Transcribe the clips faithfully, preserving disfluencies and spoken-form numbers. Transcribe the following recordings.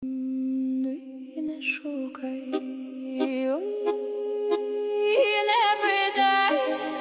Не шукай, ой, не питай.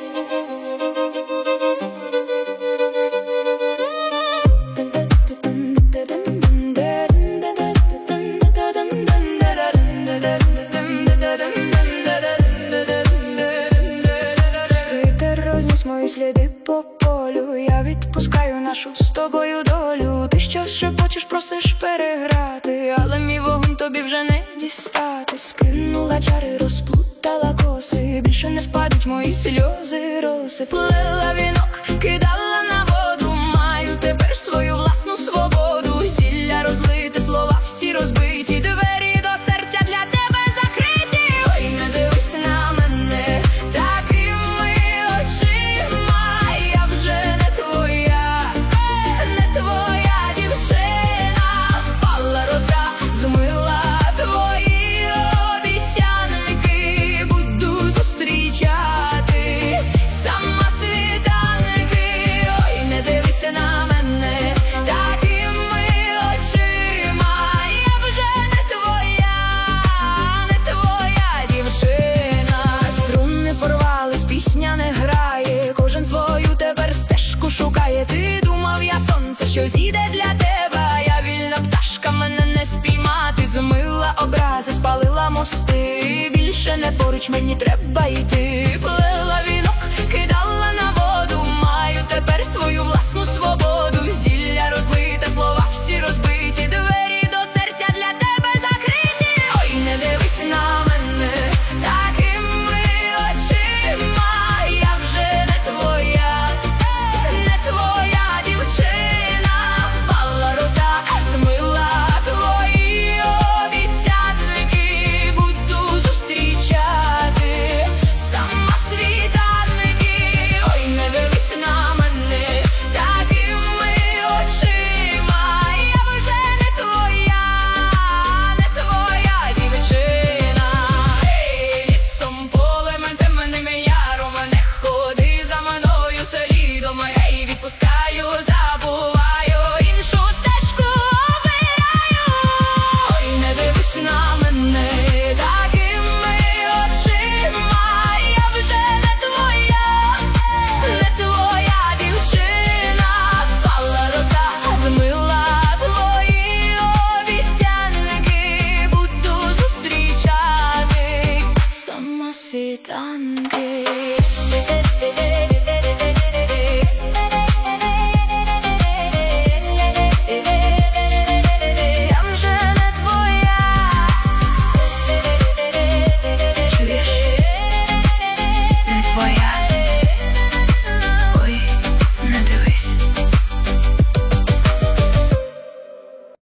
Вітер розніс мої сліди по полю, я відпускаю нашу з тобою долю. Ти що шепочеш, просиш переграти, але мій вогонь тобі вже не дістати. Скинула чари, розплутала коси, більше не впадуть мої сльози роси. Плела вінок, кидала на воду, маю тепер свою власну свободу. Зілля розлите, слова всі розбиті, двері до серця для тебе закриті. Ой, не дивись на мене такими очима, я вже не твоя, не твоя дівчина. Впала роса, змила твої обіцянки, буду зустрічати сама світанки. Ой, не дивися на мене такими очима, я вже не твоя, не твоя дівчина. Струни порвались, пісня не грає, кожен свою тепер стежку шукає. Ти думав, я сонце, що зійде для тебе, а я вільна пташка, мене не спіймати. Змила образи, спалила мости, більше не поруч, мені треба йти.